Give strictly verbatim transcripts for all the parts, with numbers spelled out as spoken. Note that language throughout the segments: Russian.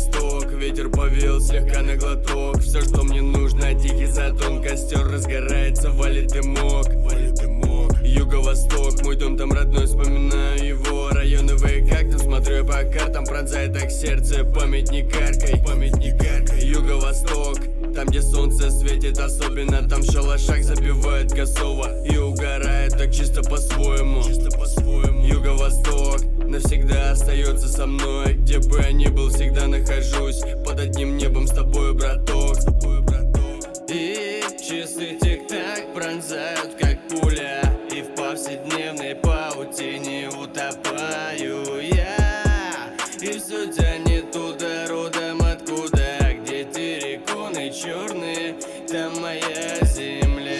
Юго-восток, ветер повел слегка на глоток. Все, что мне нужно, тихий затон, костер разгорается, валит дымок, валит дымок. Юго-восток, мой дом там родной, вспоминаю его. Районовые как-то смотрю я по картам, пронзает так сердце, память не каркай, память не каркай. Юго-восток, там, где солнце светит особенно, там в шалашах забивают косово и угорает так чисто по-своему, чисто по-своему. Юго-восток навсегда остается со мной, где бы я ни был, всегда нахожусь под одним небом с тобой, браток, с тобой, браток. И часы тик-так пронзают, как пуля, и в повседневной паутине утопаю я. И все тянет туда родом откуда, где терриконы черные, там моя земля.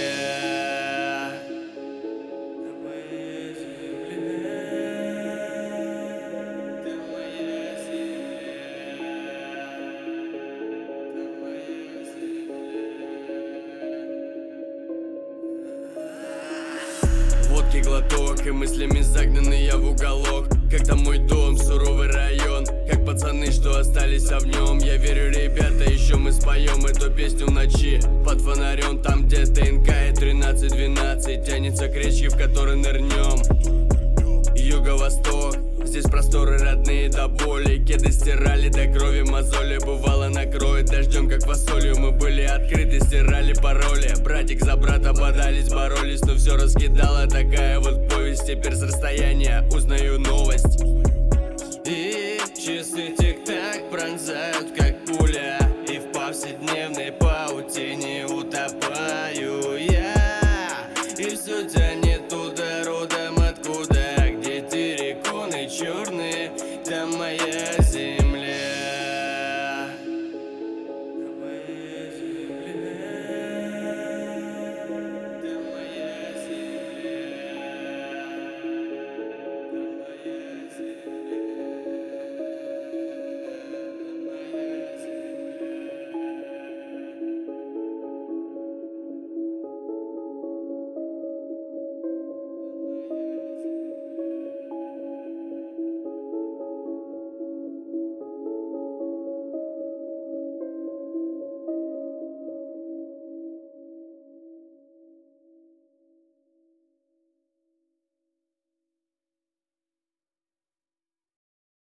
Водки глоток, и мыслями загнанный я в уголок. Как там мой дом, суровый район, как пацаны, что остались в нем. Я верю, ребята, еще мы споем эту песню в ночи под фонарем. Там где ТНК и тринадцать двенадцать тянется к речке, в которой нырнем. Юго-восток, здесь просторы родные до боли. Кеды стирали до крови, мозоли бывало накроет дождем, как фасолью. Мы были открыты, стирали пароли. Братик за брата бодались, боролись, но все раскидала такая вот повесть. Теперь с расстояния узнаю новость.